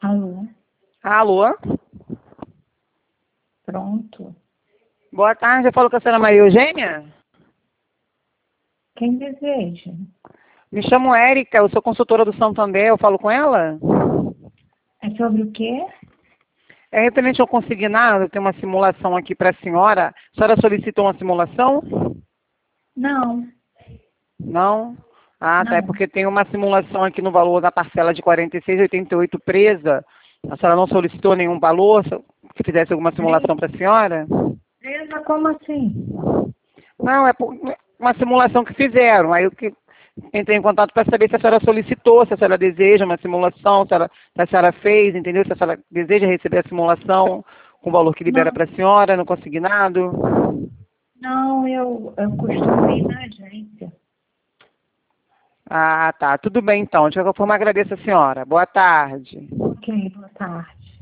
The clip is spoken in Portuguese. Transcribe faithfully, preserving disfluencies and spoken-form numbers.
Alô? Alô? Pronto. Boa tarde, eu falo com a senhora Maria Eugênia. Quem deseja? Me chamo Érica, eu sou consultora do Santander, eu falo com ela? É sobre o quê? É referente ao consignado, tem uma simulação aqui para a senhora. A senhora solicitou uma simulação? Não, Não? Ah, tá, é não. porque tem uma simulação aqui no valor da parcela de quarenta e seis reais e oitenta e oito presa. A senhora não solicitou nenhum valor que fizesse alguma simulação para a senhora? Presa, como assim? Não, é por- uma simulação que fizeram. Aí eu que entrei em contato para saber se a senhora solicitou, se a senhora deseja uma simulação, se, ela, se a senhora fez, entendeu? Se a senhora deseja receber a simulação com o valor que libera Não, para a senhora, no consignado. não, eu, eu costumo ir na agência. Ah, tá. Tudo bem então. De qualquer forma, agradeço a senhora. Boa tarde. Ok, boa tarde.